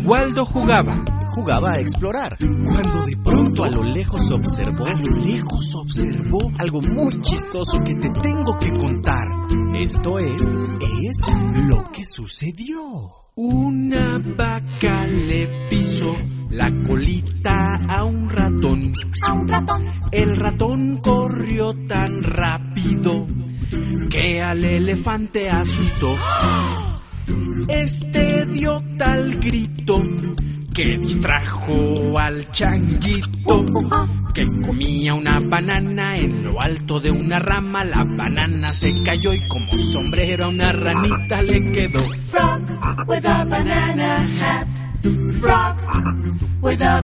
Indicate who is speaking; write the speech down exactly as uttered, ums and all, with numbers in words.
Speaker 1: Waldo jugaba.
Speaker 2: Jugaba a explorar.
Speaker 1: Cuando de pronto
Speaker 2: A lo lejos observó.
Speaker 1: a lo lejos observó
Speaker 2: Algo muy chistoso que te tengo que contar. Esto es...
Speaker 1: es
Speaker 2: lo que sucedió.
Speaker 1: una vaca le pisó la colita a un ratón.
Speaker 3: A un ratón.
Speaker 1: El ratón corrió tan rápido que al elefante asustó. Este dio tal grito que distrajo al changuito, que comía una banana en lo alto de una rama. La banana se cayó y como sombrero a una ranita le quedó.
Speaker 3: Frog with a banana hat. Frog with a